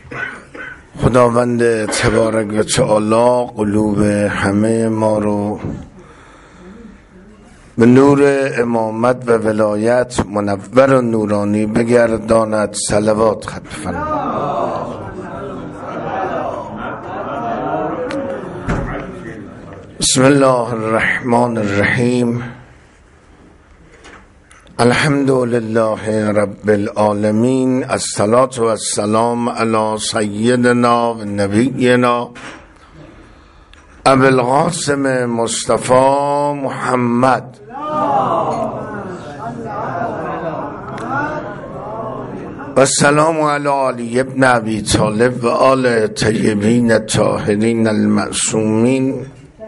خداوند تبارک و تعالی قلوب همه ما رو به نور امامت و ولایت منور و نورانی بگرداند. صلوات ختم فرمایید. بسم الله الرحمن الرحیم. الحمد لله رب العالمین. الصلاة و السلام علی سیدنا و نبینا ابو القاسم مصطفی محمد و السلام علی علی ابن ابی طالب و آل طیبین الطاهرین المعصومین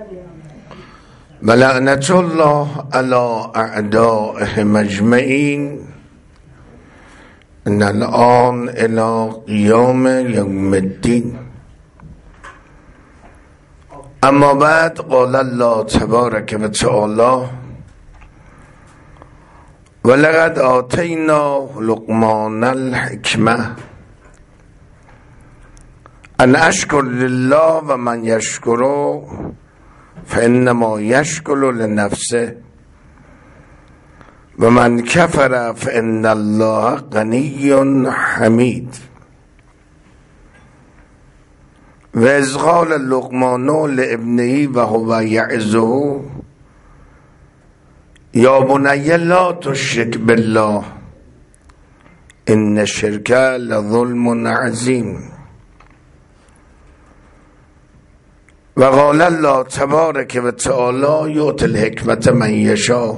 و لعنت الله علی اعدائهم اجمعین. ان الان الی قیام یوم الدین. اما بعد قال الله تبارک و تعالی ولقد آتینا لقمان الحکمه ان اشکر لله و من یشکر فانما یشکر لنفسه و من کفر فان الله غنی حمید. و اذ قال لقمان لابنه و هو یعظه یا بنی لا تشرک بالله ان الشرک لظلم عظیم. و قال الله تبارک و تعالی یؤتی الحکمة من یشاء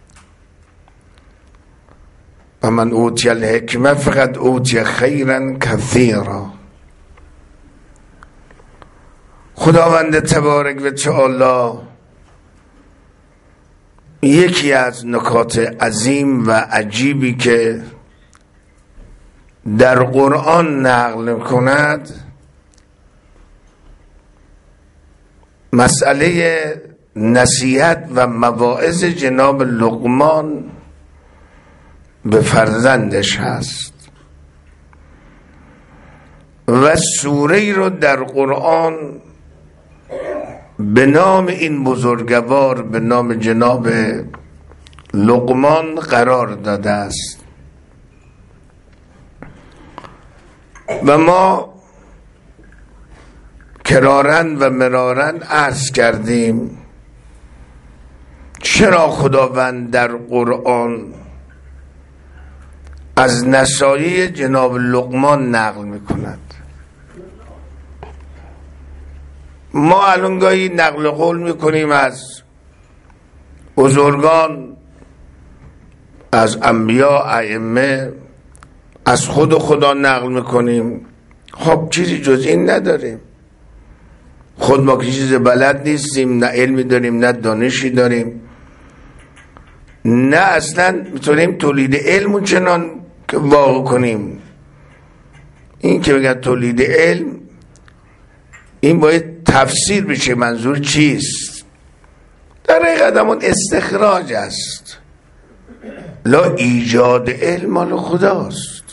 و من اوتی الحکمة فقد اوتی خیرا کثیرا. خداوند تبارک و تعالی یکی از نکات عظیم و عجیبی که در قرآن نقل کند مسئله نصیحت و مواعظ جناب لقمان به فرزندش هست و سوره‌ای رو در قرآن به نام این بزرگوار به نام جناب لقمان قرار داده است. و ما کرارن و مرارن عرض کردیم چرا خداوند در قرآن از نصایح جناب لقمان نقل میکند. ما الان گاهی نقل قول میکنیم از بزرگان، از انبیا، ائمه، از خود خدا نقل میکنیم. خب چیزی جز این نداریم. خود ما که چیز بلد نیستیم، نه علمی داریم نه دانشی داریم، نه اصلا میتونیم تولید علم چنان که واقع کنیم. این که میگن تولید علم، این باید تفسیر بشه منظور چیست. در حقیقت همون استخراج است. لا ایجاد علم مال خداست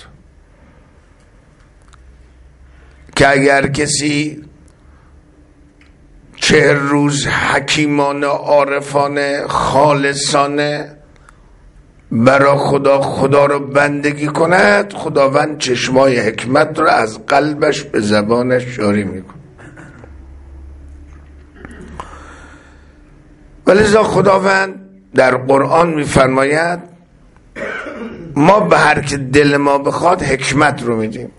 که اگر کسی 40 روز حکیمانه، عارفانه، خالصانه برای خدا رو بندگی کند، خداوند چشمای حکمت رو از قلبش به زبانش جاری میکن. ولذا خداوند در قرآن میفرماید ما به هر که دل ما بخواد حکمت رو میدیم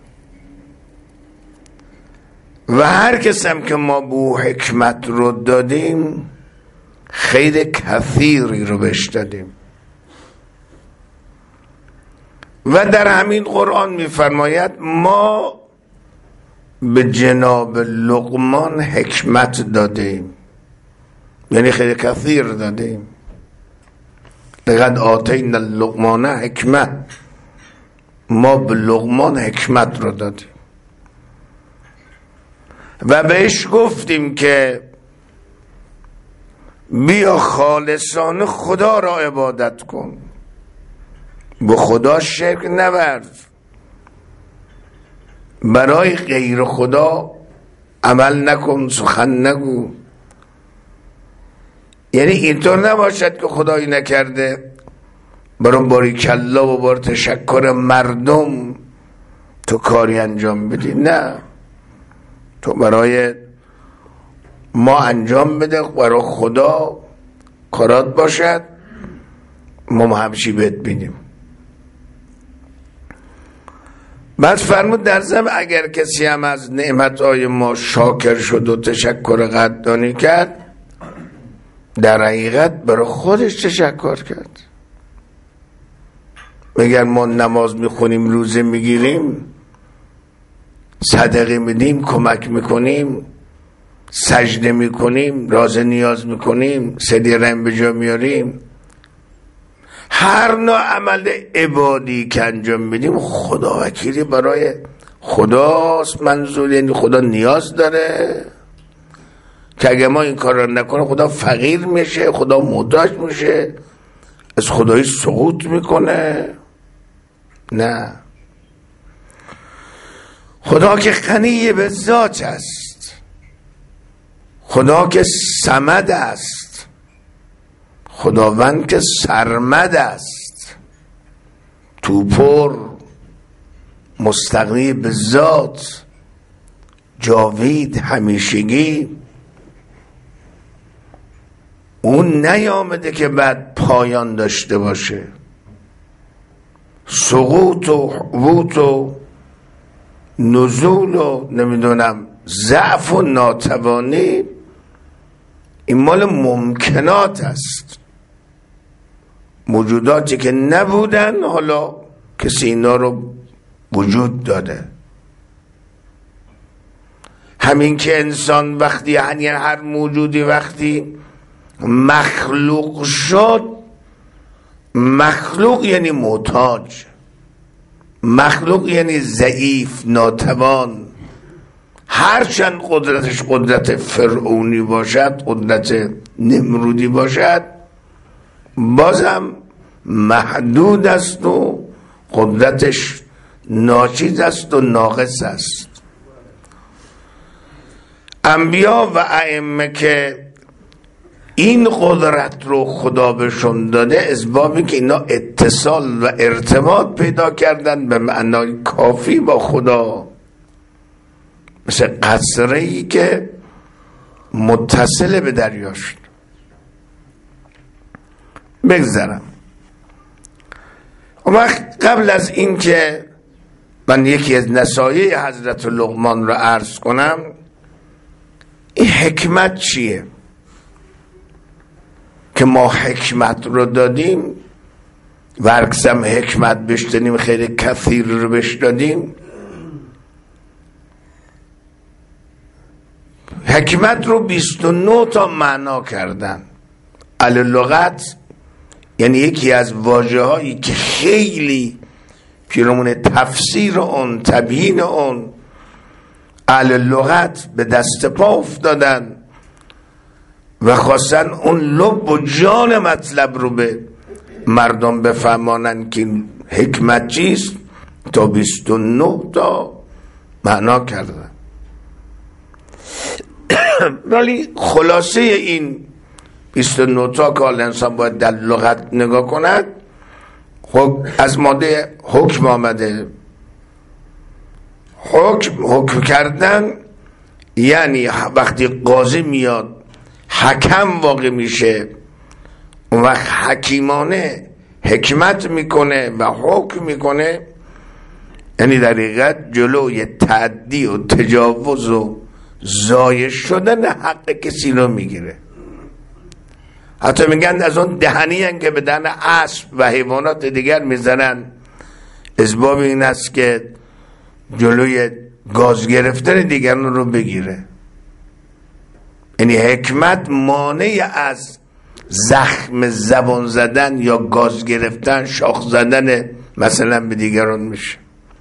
و هر کس هم که ما به حکمت رو دادیم خیر کثیری رو بهش دادیم. و در همین قرآن میفرماید ما به جناب لقمان حکمت دادیم، یعنی خیر کثیر دادیم. لقد آتینا لقمان حکمت، ما به لقمان حکمت رو دادیم و بهش گفتیم که بیا خالصانه خدا را عبادت کن، به خدا شرک نورز. برای غیر خدا عمل نکن، سخن نگو. یعنی اینطور نباشد که خدایی نکرده برای باریکلا و برای تشکر مردم تو کاری انجام بدی. نه، تو برای ما انجام بده، برای خدا کارات باشد، ما همچی بهت بینیم. بعد فرمود در ضمن اگر کسی هم از نعمتهای ما شاکر شد و تشکر قدردانی کرد، در حقیقت برای خودش تشکر کرد. مگر ما نماز میخونیم، روزه میگیریم، صدقه میدیم، کمک میکنیم، سجده میکنیم، راز نیاز میکنیم، صله رحم به جا میاریم، هر نوع عمل عبادی که انجام میدیم خدا وکیلی برای خداست منظور. یعنی خدا نیاز داره که اگه ما این کار رو نکنه خدا فقیر میشه، خدا محتاج میشه، از خدایی سقوط میکنه. نه، خدا که غنی به ذات است، خدا که صمد است، خداوند که سرمد است، توپر، مستغنی به ذات، جاوید، همیشگی. اون نیامده که بعد پایان داشته باشه. سقوط و حبوط و نزول و نمیدونم ضعف و ناتوانی این مال ممکنات است. موجوداتی که نبودن حالا کسی اینا رو وجود داده. همین که انسان وقتی، یعنی هر موجودی وقتی مخلوق شد، مخلوق یعنی محتاج، مخلوق یعنی ضعیف، ناتوان. هرچند قدرتش قدرت فرعونی باشد، قدرت نمرودی باشد، بازم محدود است و قدرتش ناچیز است و ناقص است. انبیا و ائمه که این قدرت رو خدا بهشون داده، اسبابی که اینا اتصال و ارتباط پیدا کردن به معنای کافی با خدا، مثل قصره‌ای که متصل به دریا شد. بگذارم وقت قبل از این که من یکی از نصایح حضرت لقمان رو عرض کنم، این حکمت چیه که ما حکمت رو دادیم و هرکسم حکمت بشتنیم خیلی کثیر رو بشتادیم. حکمت رو 29 تا معنا کردن. اللغت یعنی یکی از واژه هایی که خیلی پیرامون تفسیر اون، تبیین اون اهل لغت به دست پا افتادن و خواستن اون لب و جان مطلب رو به مردم بفهمانن که حکمت چیست. تا 29 تا معنا کردن. ولی خلاصه این 29 تا که انسان باید در لغت نگاه کند، خب از ماده حکم آمده. حکم کردن یعنی وقتی قاضی میاد حکم واقع میشه، اون وقت حکیمانه حکمت میکنه و حکم میکنه، یعنی در حقیقت جلوی تعدی و تجاوز و ضایع شدن حق کسی رو میگیره. حتی میگن از اون دهنی هن که به دهن اسب و حیوانات دیگر میزنن، اسباب این است که جلوی گاز گرفتن دیگران رو بگیره. یعنی حکمت مانع از زخم زبان زدن یا گاز گرفتن، شاخ زدن مثلا به دیگران میشه.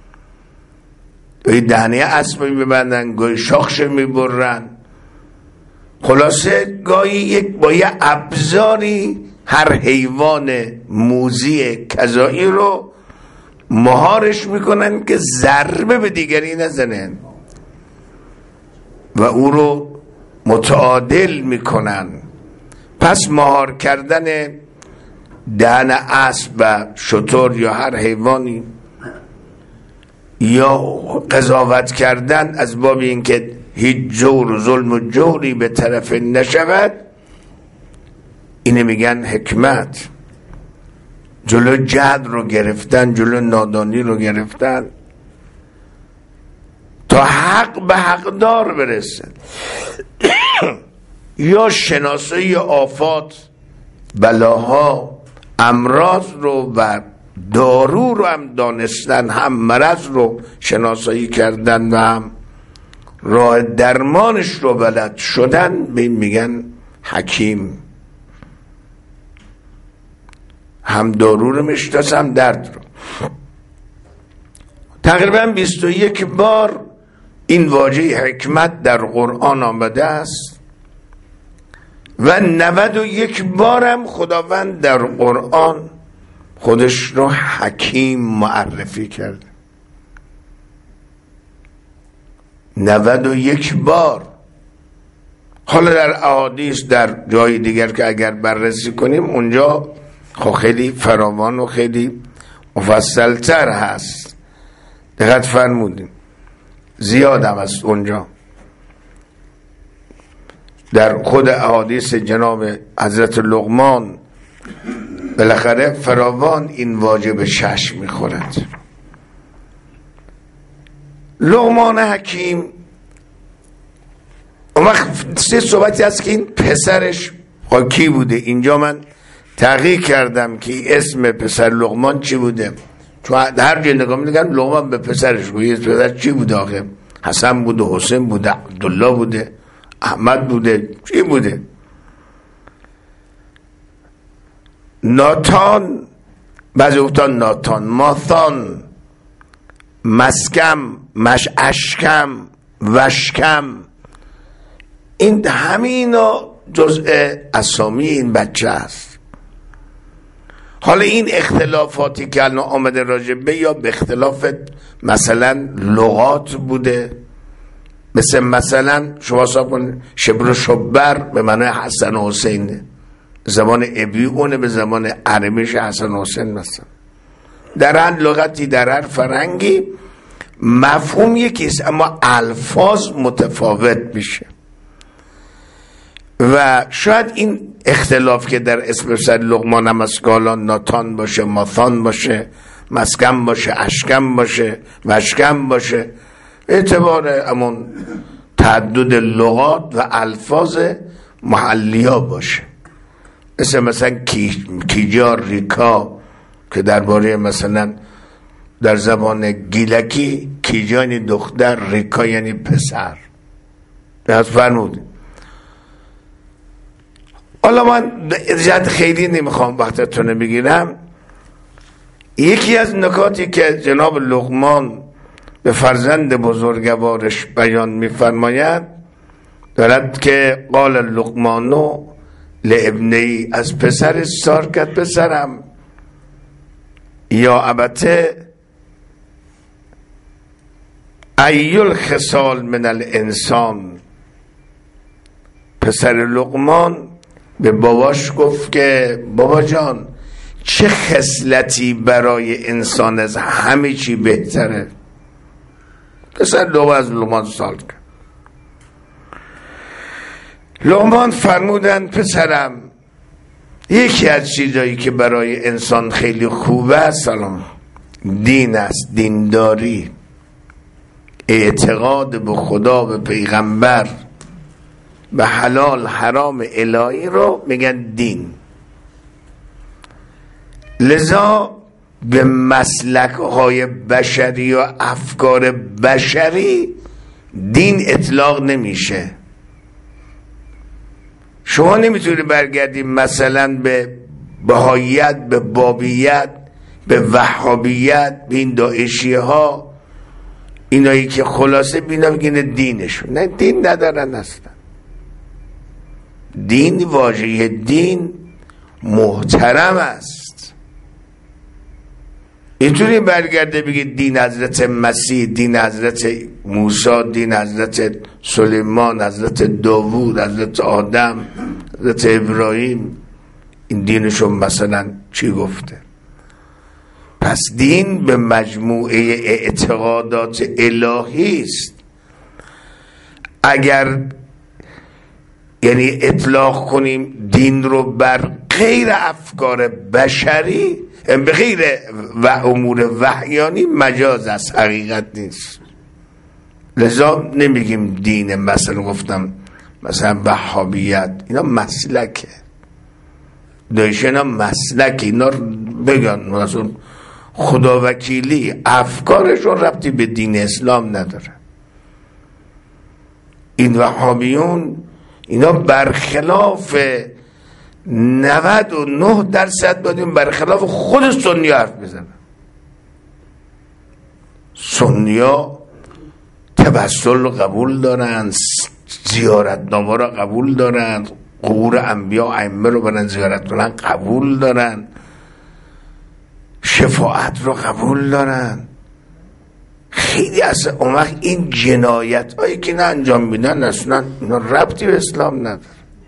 گاهی دهنه اسب میبندن، گاهی شاخش میبرن. خلاصه گاهی با یه ابزاری هر حیوان موذی کذایی رو مهارش میکنن که ضربه به دیگری نزنن و او رو متعادل میکنن. پس مهار کردن دهن اسب و شتر یا هر حیوانی یا قضاوت کردن از باب اینکه هیچ جور و ظلم و جوری به طرف نشود، اینه میگن حکمت. جلو جهل رو گرفتن، جلو نادانی رو گرفتن تا حق به حقدار برسه. یا شناسایی آفات، بلاها، امراض رو و دارو رو هم دانستن، هم مرض رو شناسایی کردن و هم راه درمانش رو بلد شدن، به این میگن حکیم. هم دارو رو میشناسه هم درد رو. تقریبا 21 بار این واژه حکمت در قرآن آمده است و 91 بار هم خداوند در قرآن خودش رو حکیم معرفی کرده. 91 بار. حالا در احادیث در جای دیگر که اگر بررسی کنیم اونجا خیلی فراوان و خیلی مفصلتر هست. دقت فرمودیم زیاد هم است اونجا. در خود احادیث جناب حضرت لقمان بالاخره فراوان این واژه به چشم میخورد. لقمان حکیم اون وقت سه صحبتی هست که این پسرش کی بوده. اینجا من تحقیق کردم که اسم پسر لقمان چی بوده، چون هر جای نگاه میگن لقمان به پسرش گویه پسر چی بوده آخه؟ حسن بوده، حسین بوده، عبدالله بوده، احمد بوده، چی بوده؟ ناتان، بعضی گفتن ناتان، ماثان، مسکم، اشکم، وشکم، این همینا جزء اسامی این بچه است. حالا این اختلافاتی که الان آمده راجبه یا به اختلاف مثلا لغات بوده، مثلا شما حساب کنید شبر و شبر به معنی حسن و حسینه، زبان عبری اونه، به زبان عربیش حسن و حسین مثلا. در هر لغتی در هر فرهنگی مفهوم یکیست اما الفاظ متفاوت میشه و شاید این اختلاف که در اسم پسر لقمان هم از حالا ناتان باشه، ماثان باشه، مسکم باشه، اشکم باشه، وشکم باشه، اعتبار امون تعدد لغات و الفاظ محلیا باشه. مثلا کیجار، ریکا که درباره مثلا در زبان گیلکی کیجا یعنی دختر، ریکا یعنی پسر. درست فرمودید. حالا من اجازه خیلی نمیخوام وقتتون بگیرم. یکی از نکاتی که جناب لقمان به فرزند بزرگوارش بیان میفرماید دارد که قال لقمانو لابنی، از پسر سار کرد پسرم، یا ابته ایل خصال من الانسان. پسر لقمان به باباش گفت که بابا جان چه خصلتی برای انسان از همه چی بهتره. پسر لقمان از لقمان سوال کرد. لقمان فرمودند پسرم یکی از چیزایی که برای انسان خیلی خوبه سلام دین است، دینداری، اعتقاد به خدا، به پیغمبر، به حلال حرام الهی رو میگن دین. لذا به مسلک های بشری و افکار بشری دین اطلاق نمیشه. شما نمیتونی برگردی مثلا به بهاییت، به بابیت، به وهابیت، به این داعشی ها، اینایی که خلاصه بینا بگینه دینشون. نه، دین ندارن اصلا. دین، واژه دین محترم است. اینطوری برگرده بگه دین حضرت مسیح، دین حضرت موسی، دین حضرت سلیمان، حضرت داوود، حضرت آدم، حضرت ابراهیم، این دینشون مثلا چی گفته؟ پس دین به مجموعه اعتقادات الهی است. اگر یعنی اطلاق کنیم دین رو بر غیر افکار بشری، به غیر و امور وحیانی، مجاز است، حقیقت نیست. لذا نمیگیم دین. مثلا گفتم مثلا وهابیت، اینا مسلکه، دایشه اینا مسلک، اینا بگن مثلا خدا وکیلی، افکارشون ربطی به دین اسلام نداره. این وهابیون اینا برخلاف 99% بودیم برخلاف خود سنی حرف بزنن. سنیا توسل رو قبول دارن، زیارتنامه رو قبول دارن، قبور انبیا ائمه رو برن زیارت کنن قبول دارن، شفاعت رو قبول دارن. خیلی از اون وقت این جنایت هایی که نه انجام میدن اصلا اینا ربطی به اسلام نداره.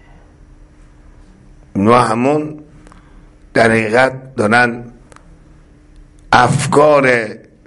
اینا همون در حقیقت دارن افکار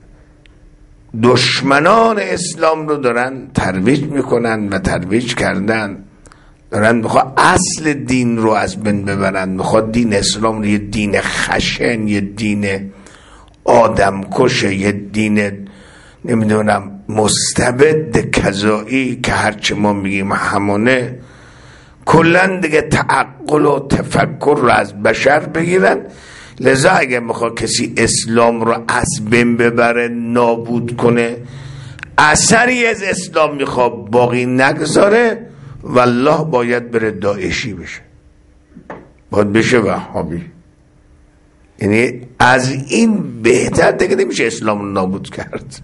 دشمنان اسلام رو دارن ترویج میکنن و ترویج کردن. دارن میخواد اصل دین رو از بین ببرن، میخواد دین اسلام رو یه دین خشن، یه دین آدمکش، یه دین نمیدونم مستبد کذایی که هرچه ما میگیم همونه، کلن دیگه تعقل و تفکر رو از بشر بگیرن. لذا اگه میخواد کسی اسلام رو از بین ببره، نابود کنه، اثری از اسلام میخواد باقی نگذاره، والله باید بره داعشی بشه، باید بشه وهابی. یعنی از این بهتر دیگه نمیشه اسلام رو نابود کرد.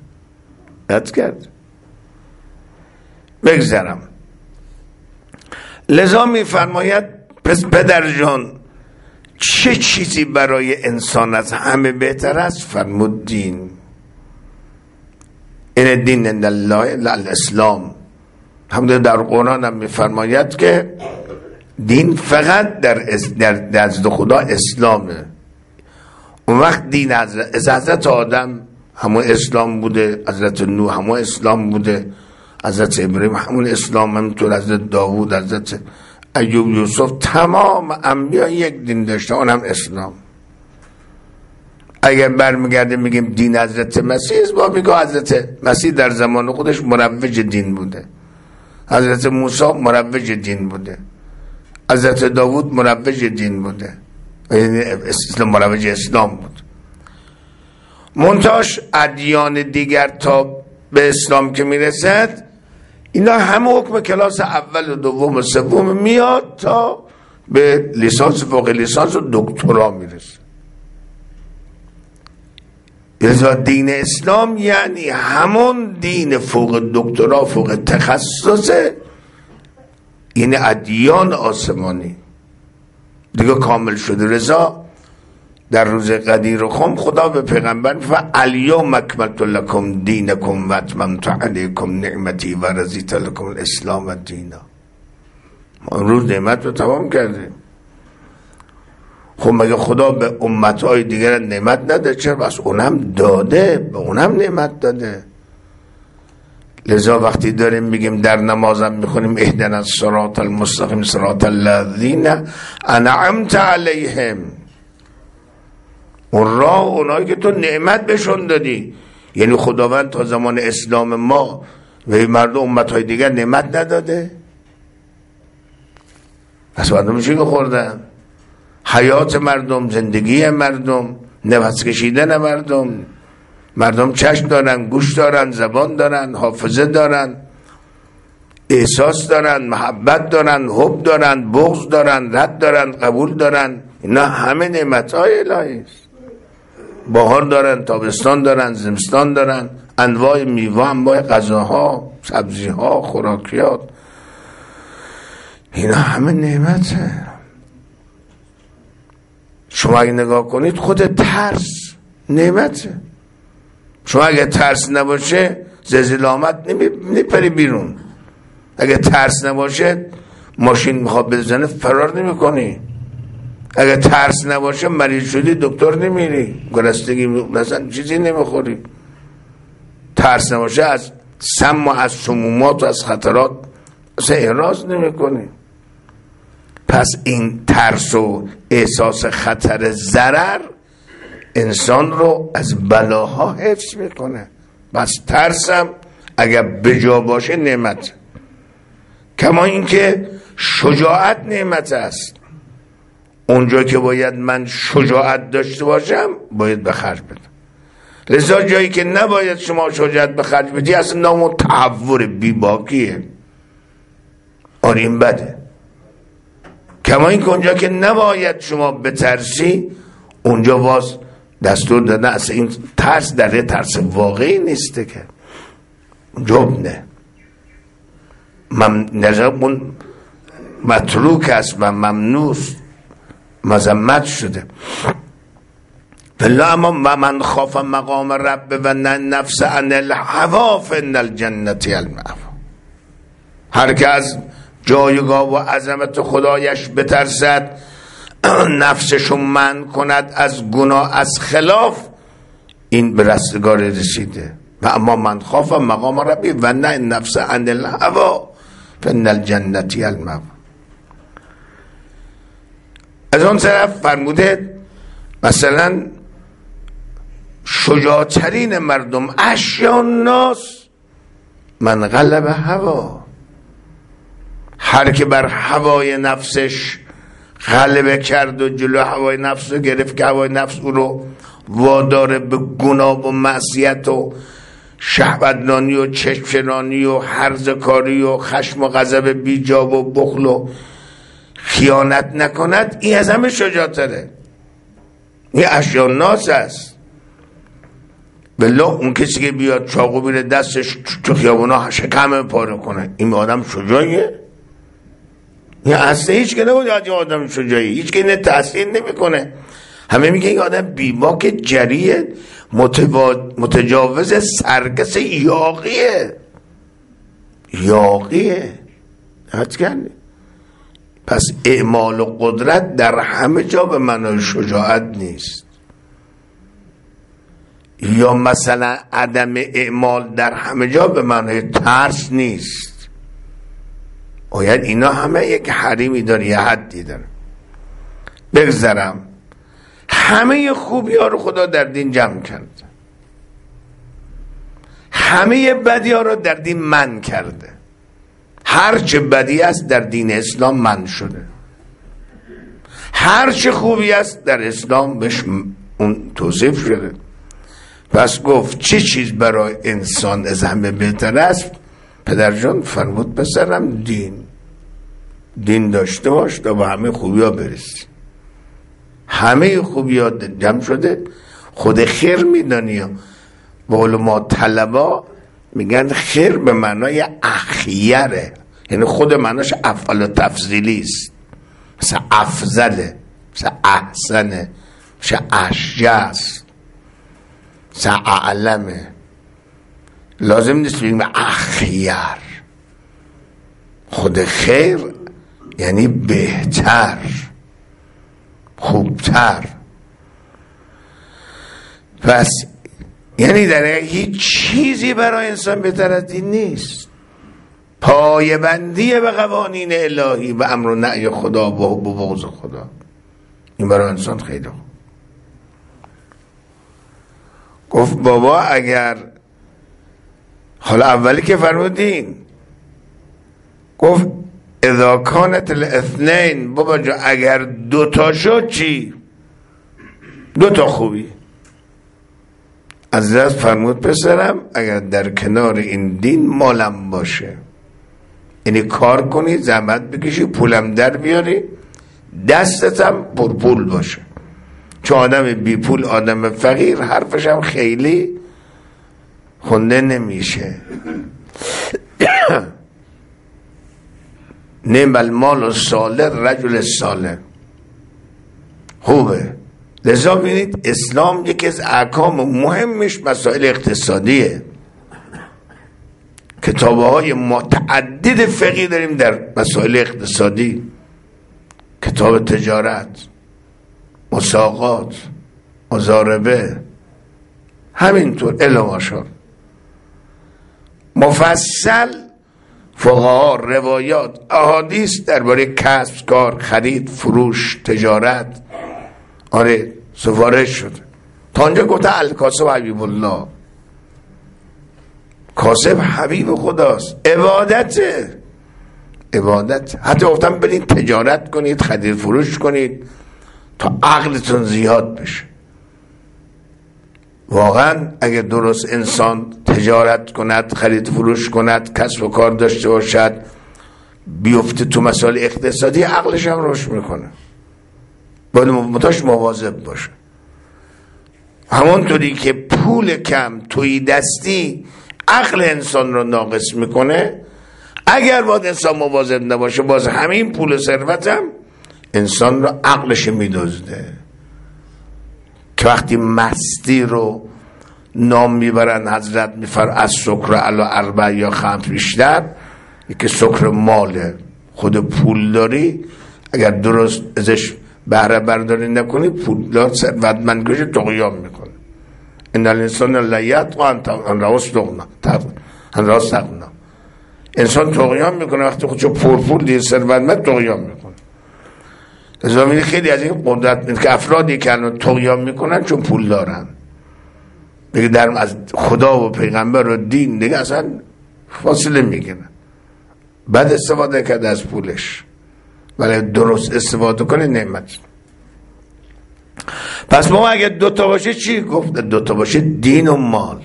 بگذارم. لذا میفرماید پس پدر جان چه چیزی برای انسان از همه بهتر است؟ فرمود دین. این دین عند الله الاسلام. همونطور در قرآن هم میفرماید که دین فقط در نزد خدا اسلامه. اون وقت دین از حضرت آدم همون اسلام بوده، حضرت نوح همون اسلام بوده، حضرت ابراهیم همون اسلام، همونطور حضرت داوود، حضرت ایوب، یوسف، تمام انبیا یک دین داشته، اونم اسلام. اگر برمیگرده میگیم دین حضرت مسیح، با میگه حضرت مسیح در زمان خودش مروج دین بوده، حضرت موسی مروج دین بوده، حضرت داوود مروج دین بوده، اسلام مروج اسلام بود. منتاش ادیان دیگر تا به اسلام که میرسد، اینا همه حکم کلاس اول و دوم و سوم میاد تا به لیسانس، فوق لیسانس و دکترا میرسه. لذا دین اسلام یعنی همون دین فوق دکترا، فوق تخصصه، یعنی ادیان آسمانی دیگه کامل شده. رضا در روز قدیر خم خدا به پیغمبر الیوم اکملت لکم دینکم و اتممت علیکم نعمتی و رضیت لکم الاسلام دینا. ما امروز نعمت رو تمام کردیم. خب مگه خدا به امتهای دیگر نعمت نده؟ چرا؟ بس اونم داده، به اونم نعمت داده. لذا وقتی داریم میگیم در نمازم میخونیم اهدنا الصراط المستقیم صراط الذین انعمت علیهم، اون راه اونایی که تو نعمت بهشون دادی. یعنی خداوند تا زمان اسلام ما و مردم امتهای دیگر نعمت نداده؟ پس مردم چی خوردن؟ حیات مردم، زندگی مردم، نفس کشیدن مردم چشم دارن، گوش دارن، زبان دارن، حافظه دارن، احساس دارن، محبت دارن، حب دارن، بغض دارن، رد دارن، قبول دارن. اینا همه نعمت‌های الهی است. بهار دارن، تابستان دارن، زمستان دارن، انواع میوه، انواع غذاها، سبزیها، خوراکیات، اینا همه نعمته. شما اگه نگاه کنید خود ترس نعمته. شما اگه ترس نباشه زلزله آمد نمیپری بیرون. اگه ترس نباشه ماشین میخواد بزنه فرار نمیکنی. اگه ترس نباشه مریض شدی دکتر نمیری، گرسنگی مثلا چیزی نمیخوری. ترس نباشه از سم و از سمومات و از خطرات اصلا احراز نمیکنی. پس این ترس و احساس خطر ضرر انسان رو از بلاها حفظ میکنه. بس ترسم اگر بجا باشه نعمت، کما اینکه شجاعت نعمت است. اونجا که باید من شجاعت داشته باشم باید به خرج بدم. لذا جایی که نباید شما شجاعت به خرج بدی اصلا نام تحور بیباکیه. آره این بده. کما اینکه اونجا که نباید شما بترسی اونجا باز دستور داده اصلا این ترس در ترس واقعی نیسته که جبنه اون متروک است و ممنوع مذمت شده. فلا اما من خاف مقام رب و نه نفس عن الهوا فان الجنة المأوى. هر که از جایگاه و عظمت خدایش بترسد نفسشو منع کند از گناه از خلاف، این به رستگار رسیده. و اما من خاف مقام ربی و نه نفس عن الهوا فان الجنة المأوى. از اون طرف فرموده مثلا شجاعترین مردم اشیاء الناس من غلب هوا. هر که بر هوای نفسش غلبه کرد و جلو هوای نفس رو گرفت که هوای نفس او رو واداره به گناه و معصیت و شهوترانی و چشمرانی و هرزکاری و خشم و غضب بیجا و بخل و خیانت نکند، این از همه شجاعتره. این اشیاء الناس است. بله اون کسی که بیاد چاقو بیره دستش تو خیابونا شکم پاره کنه، این آدم شجاعیه؟ این اصلا هیچ که نبود آدم شجاعی، هیچ که اینه تحصیل نمی کنه. همه میگه این آدم بیباک جریه متجاوز سرکس یاقیه. حد کنی. پس اعمال و قدرت در همه جا به معنای شجاعت نیست، یا مثلا عدم اعمال در همه جا به معنای ترس نیست. باید اینا همه یک حریمی داره، یه حدی داره. بگذرم همه خوبی ها رو خدا در دین جمع کرده، همه بدی ها رو در دین من کرده. هر چه بدی است در دین اسلام من شده، هر چه خوبی است در اسلام بهش اون توصیف شده. پس گفت چه چیز برای انسان از همه بهتر است؟ پدر جان فرمود پسرم دین داشته باش تا به همه خوبی ها برسی. همه خوبی ها جمع شده. خود خیر میدانی. و علما طلبا میگن خیر به معنای اخیره، یعنی خود معناش افعال تفضیلی است. مثل افضله، مثل احسنه، مثل اشجاست، مثل اعلمه. لازم نیست بگیم اخیر. خود خیر یعنی بهتر، خوبتر. پس یعنی در هیچ چیزی برای انسان بهتر از دین نیست. پایبندی به قوانین الهی و امر و نهی خدا و بغض خدا، این برای انسان خیلی خوب. گفت بابا اگر حالا اولی که فرمودین گفت اذا کانت الاثنین، بابا جا اگر دوتا شد چی؟ دوتا خوبی. از دست فرمود پسرم اگر در کنار این دین مالم باشه، یعنی کار کنی، زحمت بکشی، پولم در بیاری، دستتم پر پول باشه. چون آدم بی پول، آدم فقیر، حرفش هم خیلی خونده نمیشه. نعم المال الصالح رجل صالح. خوبه لذا ببینید اسلام یکی از احکام مهمش مسائل اقتصادیه. کتاب‌های متعدد فقهی داریم در مسائل اقتصادی، کتاب تجارت، مساقات، مضاربه، همینطور الی ماشاءالله مفصل فقها روایات احادیث درباره کسب، کار، خرید، فروش، تجارت آره سفارش شد. تا آنجا گفته الکاسب حبیب الله، کاسب حبیب خداست، عبادته، عبادت. حتی گفتم برید تجارت کنید، خرید فروش کنید تا عقلتون زیاد بشه. واقعا اگر درست انسان تجارت کند، خرید فروش کند، کسب و کار داشته باشد، بیفته تو مسائل اقتصادی، عقلش هم رشد میکنه. باید متاش مواظب باشه. همونطوری که پول کم توی دستی عقل انسان رو ناقص میکنه، اگر باید انسان مواظب نباشه باز همین پول ثروت هم انسان رو عقلش میدزده. که وقتی مستی رو نام میبرن حضرت میفر از سکر علی اربع یا خمس بیشتر، یکی سکر ماله. خود پول داری اگر درست ازش بهره برداری نکنی، پولدار ثروتمند کشه طغیان میکنه. ان الانسان لیطغی ان رآه استغنی. انسان طغیان میکنه وقتی خودشو پرپول دید ثروتمند طغیان میکنه. لذا خیلی از این قدرت که افرادی که الان طغیان میکنن چون پول دارن، دیگه در از خدا و پیغمبر و دین دیگه اصلا فاصله میگیرن. بعد استفاده کرده از پولش، ولی درست استفاده کنه نعمت. پس ما اگه دوتا باشه چی؟ گفت دوتا باشه دین و مال.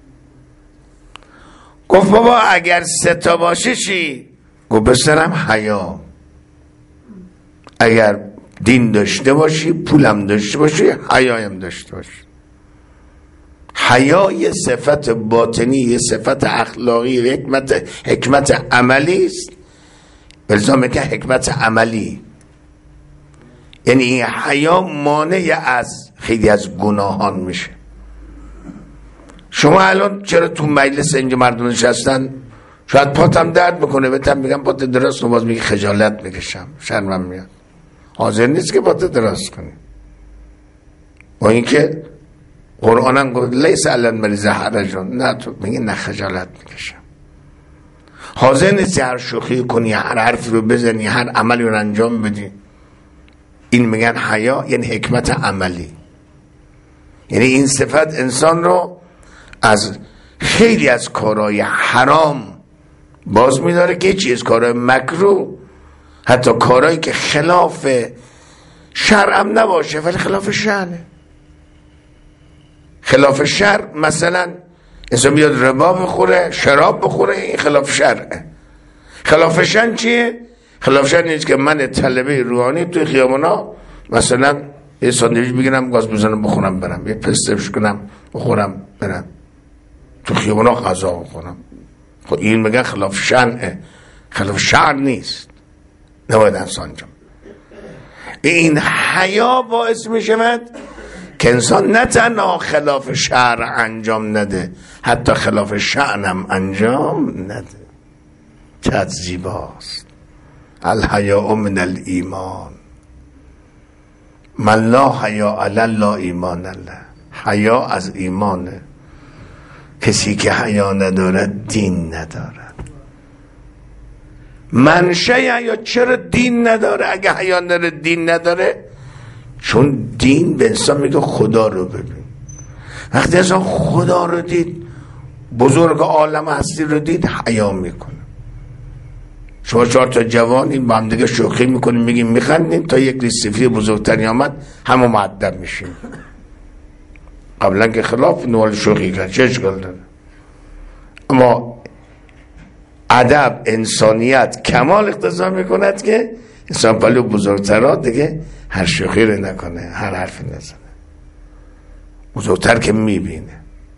گفت بابا اگر سه تا باشه چی؟ گفت بسرم حیا. اگر دین داشته باشی، پولم داشته باشی، حیایم داشته باشی. حیا یه صفت باطنی، یه صفت اخلاقی، حکمت عملی است. الزام که حکمت عملی، یعنی این حیا مانع از خیلی از گناهان میشه. شما الان چرا تو مجلس اینجا مردم نشستن، شاید پاتم درد میکنه، بهتم میگم پات درست، باز میگه خجالت میکشم، شرمم میاد. حاضر نیست که پات درست کنی. و اینکه قرآن هم گفت لیس علی المریض حرج، نه تو میگه نه خجالت میکشم. حاضر نیستی هر شوخی کنی، هر حرفی رو بزنی، هر عملی رو انجام بدی. این میگن حیا، یعنی حکمت عملی. یعنی این صفت انسان رو از خیلی از کارهای حرام باز میداره که چیز کارهای مکروه، حتی کارهایی که خلاف شرعم نباشه ولی خلاف شرعه. خلاف شرع مثلا انسان بیاد ربا بخوره، شراب بخوره، این خلاف شرعه. خلاف شرع چیه؟ خلاف شرع نیست که من طلبه روحانی توی خیابانا مثلا یه ساندویچ بگیرم گاز بزنم بخورم برم، یه پستش کنم بخورم برم، تو خیابانا غذا بخورم. خب این میگن خلاف شرعه، خلاف شرع نیست، نباید انسان جان. این حیا باعث میشود که انسان نه تنها خلاف شرع انجام نده، حتی خلاف شأنم انجام نده. چقدر زیباست. الحیاء من الایمان، من لا حیا علی لا ایمان له. حیا از ایمانه. کسی که حیا ندارد دین ندارد. منشه یا چرا دین نداره؟ اگه حیا نداره دین نداره، چون دین به انسان میگه خدا رو ببین. وقتی انسان خدا رو دید، بزرگ عالم هستی رو دید، حیا میکنه. شما 4 تا جوان این با هم دیگه شوخی میکنیم، میگیم میخندیم، تا یک ریش سفید بزرگتری آمد همه مؤدب میشیم. قبلا که خلاف نوال شوخی کرد، چه اشکال داره؟ اما ادب، انسانیت کمال اقتضا میکند که انسان پلو بزرگترها دیگه هر شوخی رو نکنه، هر حرفی نزنه. بزرگتر که میبینه.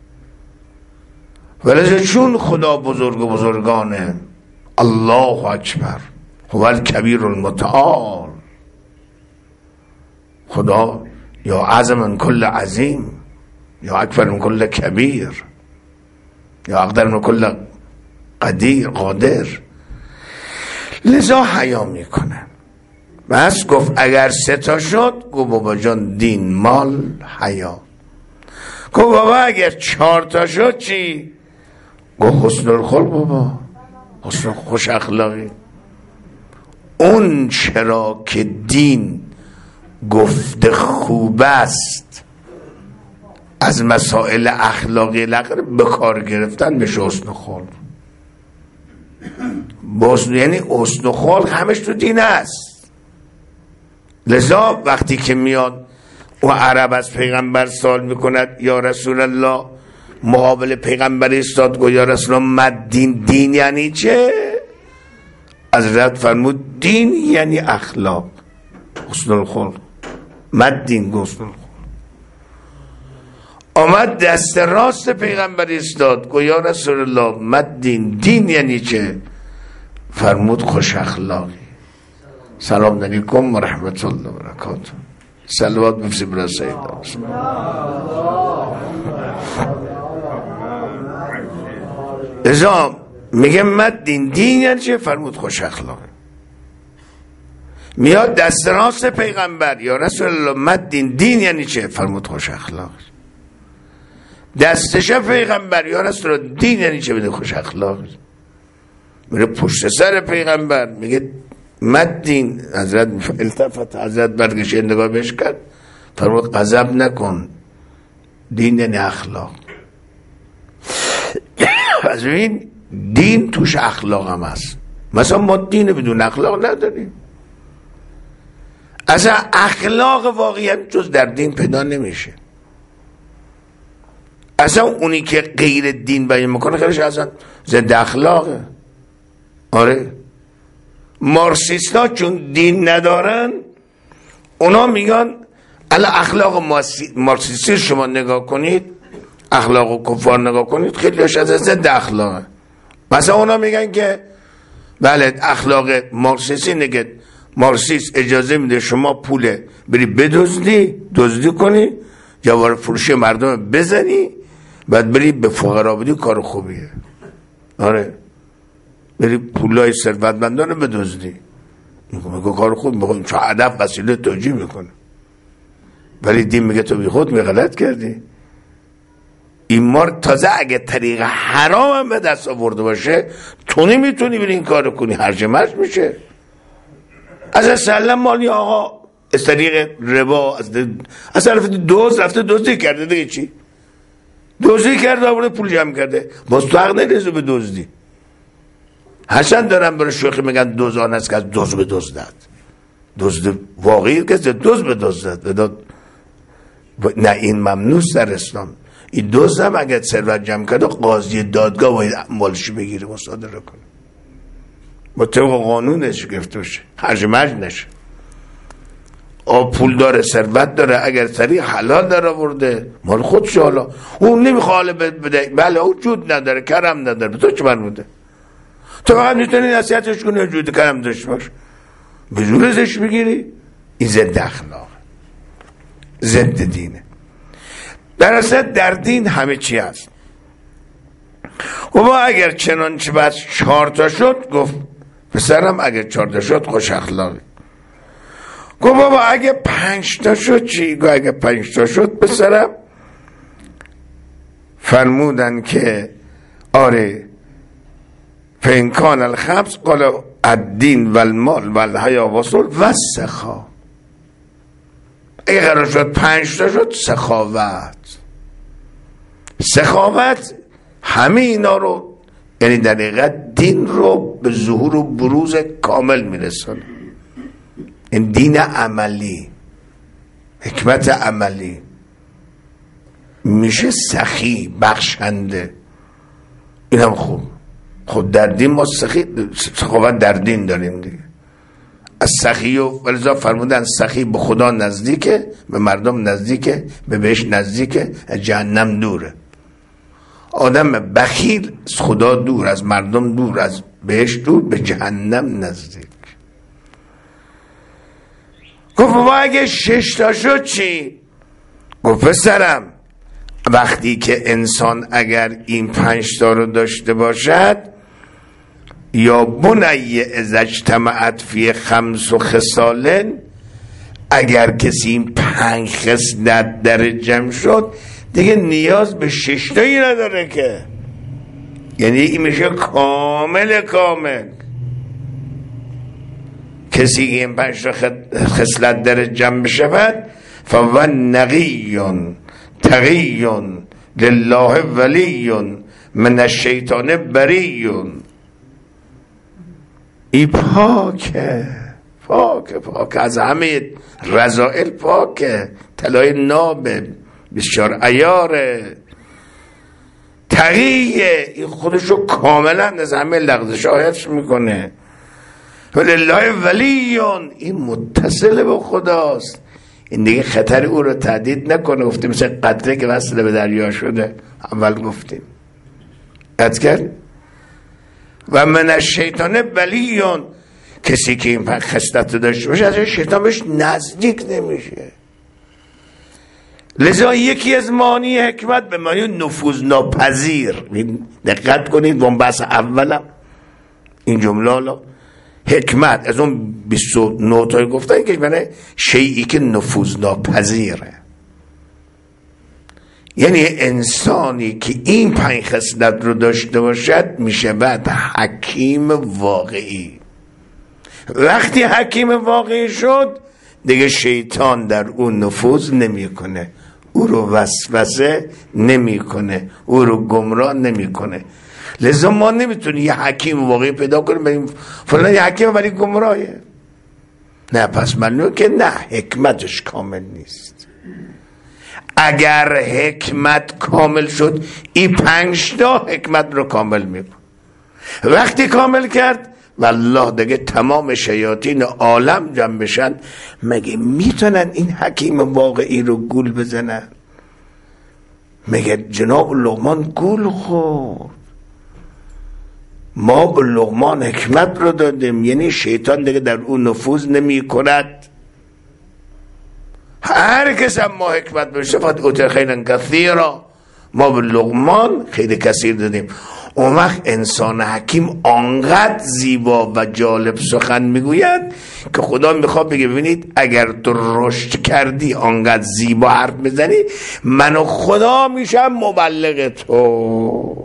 ولی چون خدا بزرگ و بزرگانه، الله اکبر هو الکبیر المتعال، خدا یا اعظم من کل عظیم یا اکبر من کل کبیر یا اقدر من کل قادر. لذا حیا میکنن. بس گفت اگر 3 تا شد، گفت بابا جان دین مال حیا. گفت بابا اگر 4 تا شد چی؟ گفت حسن الخلق بابا، حسن خوش اخلاقی. اون چرا که دین گفته خوب است از مسائل اخلاقی لقر به کار گرفتن میشه حسن خلق. یعنی حسن خلق همش تو دین است. لذا وقتی که میاد و عرب از پیغمبر سوال میکند یا رسول الله، مقابل پیغمبر ایستاد گفت یا رسول الله مد دین یعنی چه؟ حضرت فرمود دین یعنی اخلاق، حسن الخلق. مد دین حسن الخلق. آمد دست راست پیغمبر ایستاد گفت یا رسول الله مد دین یعنی چه؟ فرمود خوش اخلاقی. سلام علیکم و رحمت الله و برکاته. صلوات بفرستید برای سیدنا. ازا میگه مد دین یعنی چه؟ فرمود خوش اخلاقی. میاد دست راست پیغمبر یا رسول الله مد دین یعنی چه؟ فرمود خوش اخلاقی. دستش پیغمبر یا رسول الله دین یعنی چه؟ بده خوش اخلاقی. میره پشت سر پیغمبر میگه مد دین. حضرت التفت، حضرت برگشت نگاه بهش کرد، فرمود غضب نکن، دین یعنی اخلاق. از این دین توش اخلاق هم هست. مثلا ما دین بدون اخلاق نداریم. اصلا اخلاق واقعی هم جز در دین پیدا نمیشه. اصلا اونی که غیر دین بیان میکنه خیلیش اصلا ضد اخلاقه. آره مارکسیستا چون دین ندارن، اونا میگن الا اخلاق مارکسیستی شما نگاه کنید، اخلاق و کفار نگاه کنید، خیلیش از ضد اخلاقه. مثلا اونا میگن که بله اخلاق مارکسیستی نگه مارکسیست اجازه میده شما پول بری دزدی کنی، جوار فروشی مردم بزنی، بعد بری به فقرا بدی، کار خوبیه. آره بری پولای ثروتمندان رو بدزدی، میگه کار خوب، میگه چون ادب وسیله توجیه میکنه. ولی دین میگه تو بی خود غلط کردی. این مار تازه اگه طریق حرام هم به دست آورده باشه، تو نمیتونی بری این کارو کنی، هرج مرج میشه. از اصلا مالی آقا از طریق ربا از طرف دوز رفته دزدی کرده، دیگه چی؟ دزدی کرده آورده پول جمع کرده، باز تو حق نداری به دزدی. هرچند دارم برای شوخی میگن دوزان است که از دوز به دزدد، دزد واقعی که دوز به دزدد. نه این ممنوع در اسلام. این دوز هم اگر ثروت جمع کرده قاضی دادگاه باید مالش بگیره مصادره کنه، با طبق قانونش گرفته باشه، هرج مرج نشه. پول داره، ثروت داره، اگر سری حلال در آورده مال خودش، حالا اون نمیخواد بده، بله اون جود نداره، کرم نداره، به تو چه برموده؟ تو فقط میتونی نصیحتش کنی جود کرم داشته باش، به زور ازش بگیری. این ضد اخلاق، ضد دینه. در اصل در دین همه چی هست. و با اگر چنانچه بس 4 تا شد، گفت پسرم اگر 4 تا شد خوش اخلاقی. گفت بابا اگه 5 تا شد چی؟ گفت اگه 5 تا شد پسرم. فرمودن که آره فینکان الخمس قال الدین و المال و الحیا و الصلح و السخا. اگه قرار شد 5 تا شد، سخاوت همه اینا رو، یعنی در حقیقت دین رو به ظهور و بروز کامل میرسونه. این دین عملی، حکمت عملی میشه سخی، بخشنده. این هم خوب. خود در دین ما سخاوت در دین داریم دیگه. از سخی و ولذا فرمودن سخی به خدا نزدیکه، به مردم نزدیکه، به بهش نزدیکه، از جهنم دوره. آدم بخیل از خدا دور، از مردم دور، از بهش دور، به جهنم نزدیک. گفت بابا اگه 6 تا شد چی؟ گفت پسرم وقتی که انسان اگر این 5 تا رو داشته باشد، یا بنی اذا اجتمعت فی 5 خصال، اگر کسی این 5 خصلت در جمع شد دیگه نیاز به 6 تایی نداره که، یعنی این میشه کامل. کسی که این 5 خصلت در جمع بشود فهو نقی تقی لله ولی من الشیطان بری. این پاکه از همه رذائل پاکه، طلای نابه، بسیار عیاره، تقیه، این خودشو کاملا از همه لغزش حفظ میکنه. ولله ولی، این متصل به خداست، این دیگه خطر او رو تهدید نکنه. گفتیم مثل قطره که وصل به دریا شده، اول گفتیم کرد. و من الشیطان بلی، کسی که این خصلت داشته باشه از شیطان بهش نزدیک نمیشه. لذا یکی از معانی حکمت به معنی نفوذ ناپذیر، دقت کنید بنبست اولم این جمله حکمت از اون 29 تایی گفتن که معنی شیئی که نفوذ ناپذیره، یعنی انسانی که این 5 خصلت رو داشته باشد میشه بعد حکیم واقعی. وقتی حکیم واقعی شد دیگه شیطان در اون نفوذ نمیکنه، او رو وسوسه نمیکنه، او رو گمراه نمیکنه. لذا ما نمیتونیم یه حکیم واقعی پیدا کنیم بگیم فلان یه حکیم ولی گمراهه، نه، پس معلومه که نه، حکمتش کامل نیست. اگر حکمت کامل شد این 5 تا حکمت رو کامل میکنه. وقتی کامل کرد والله دیگه تمام شیاطین عالم جمع بشن، مگه میتونن این حکیم واقعی رو گول بزنن؟ مگه جناب لقمان گول خورد؟ ما به لقمان حکمت رو دادیم، یعنی شیطان دیگه در اون نفوذ نمی کند. هر کس هم ما حکمت بشه فقط اوتر خیلی کثیرا، ما به لقمان خیلی کثیر دادیم. اون وقت انسان حکیم آنقدر زیبا و جالب سخن میگوید که خدا میخواد بگه ببینید اگر تو رشد کردی آنقدر زیبا حرف میزنی، من و خدا میشم مبلغ تو،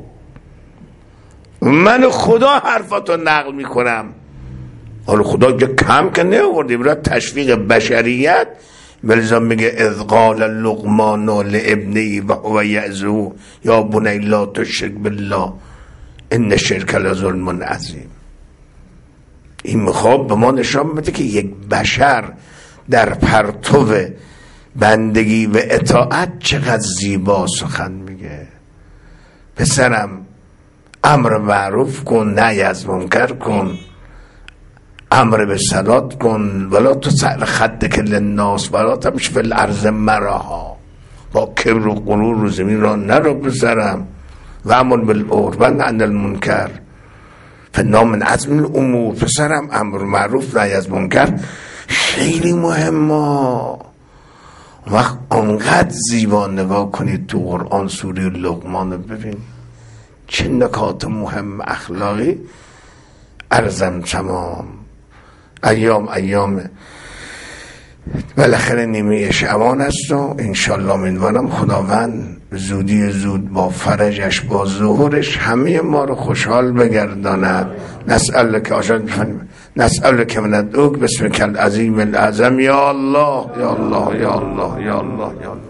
من و خدا حرفاتو نقل میکنم. حالا خدا که کم که نیاوردیم برای تشویق بشریت، ولذا میگه اذ قال لقمان لابنه و هو یعظه یا بنی لا تشرک بالله ان الشرک لظلم عظیم. این میخواد به ما نشان بده که یک بشر در پرتو بندگی و اطاعت چقدر زیبا سخن میگه. پسرم امر معروف کن، نهی از منکر کن، امر به صلات کن، ولا تسأل خدک للناس ولا تمشی فی الارض مرحا، با کبر و غرور رو زمین را نرو پسرم. و امر بالعرف و نهی عن المنکر فإنه من عزم الامور. پسرم امر معروف نهی از منکر خیلی مهمه. وقت آنقدر زیبا نگاه کنید تو قرآن سوره لقمان رو ببین چه نکات مهم اخلاقی. عرضم تمام، ایام بالاخره نیمه شعبان است و انشالله امیدوارم خداوند زودی زود با فرجش با ظهورش همه ما رو خوشحال بگرداند. نسألک آشان بفرمایید، نسألک من ادعوک بسمک العظیم الاعظم یا الله یا الله یا الله یا الله یا الله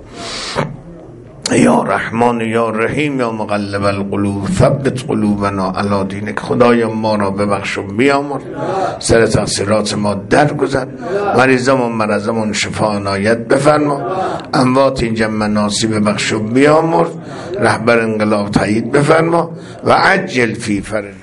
یا رحمان یا رحیم یا مقلب القلوب ثبت قلوبنا علی دینک. خدایا ما را ببخش و بیامرز، سر تقصیرات ما درگذر، مریضمون مرضمون شفا عنایت بفرما، اموات اینجا مناسی ببخش و بیامرز، رهبر انقلاب تایید بفرما و عجل فی فرج.